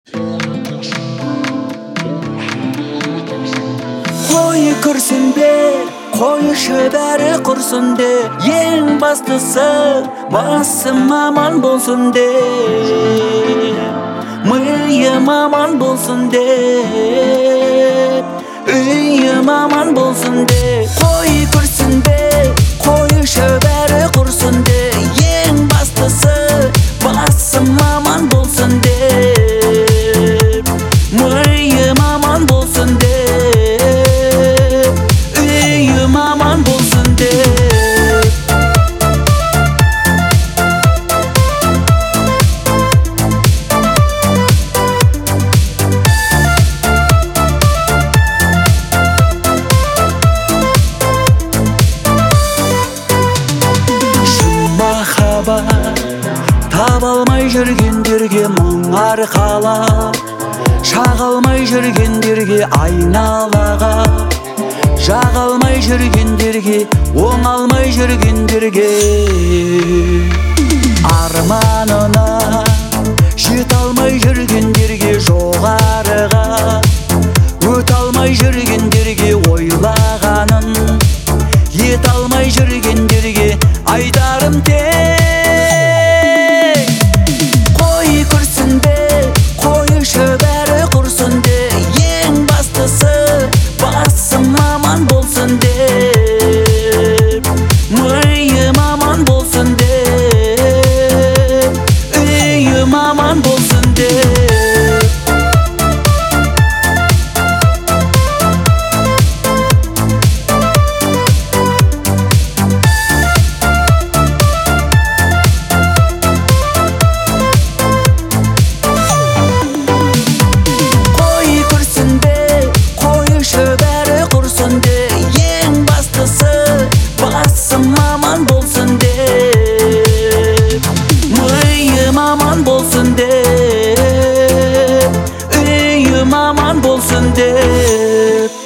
Қойы күрсінбе, қойышы бәрі құрсын де, ең бастысы басым аман болсын де, миым аман болсын де, үйім аман болсын де. Қойы күрсінбе, қойышы бәрі құрсын де, ең бастысы басым аман болсын де, миым аман болсын де, үйім аман болсын де. Таба алмай жүргендерге мұң арқалап, шаға алмай жүргендерге айналаға, жаға алмай жүргендерге, оңалмай жүргендерге, арманына жете алмай жүргендерге, жоғарыға өте алмай жүргендерге, ойлағанын ете алмай жүргендерге айтарым тек: қойы күрсінбе, қойышы бәрі құрсын де, ең бастысы басым аман болсын де, миым аман болсын де, үйім аман болсын де. Aman bolsun de, uyum aman bolsun de.